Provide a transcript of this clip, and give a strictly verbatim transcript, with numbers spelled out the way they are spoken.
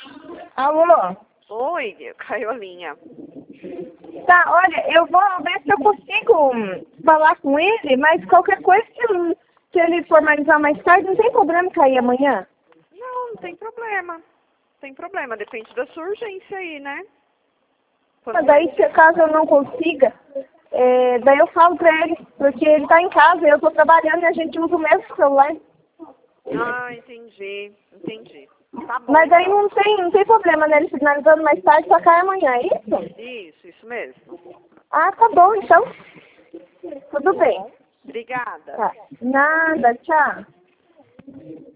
Alô? Oi, caiu a linha. Tá, olha, eu vou ver se eu consigo hum, falar com ele, mas qualquer coisa, se, hum, se ele formalizar mais tarde, não tem problema cair amanhã? Não, não tem problema. Não tem problema, depende da sua urgência aí, né? Quando Mas daí, se caso eu não consiga, é, daí eu falo pra ele, porque ele tá em casa, eu tô trabalhando e a gente usa o mesmo celular. Ah, entendi, entendi. Tá bom, Mas daí então. não tem, não tem problema, né? Ele finalizando mais tarde, só cai amanhã, é isso? Isso, isso mesmo. Ah, tá bom, então. Tudo bem. Obrigada. Tá. Nada, tchau.